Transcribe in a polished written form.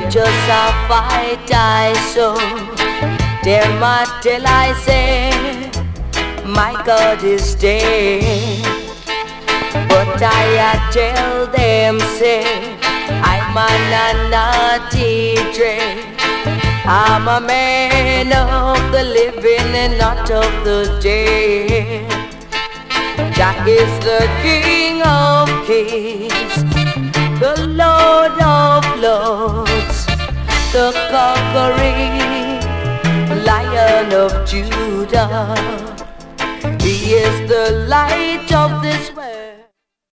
just a fight I saw. Them a tell I say, my God is dead. But I tell them say, I'm a naughty dread. I'm a man of the living and not of the dead. Jack is the King of Kings, the Lord of Lords, the conquering Lion of Judah. He is the light of this world.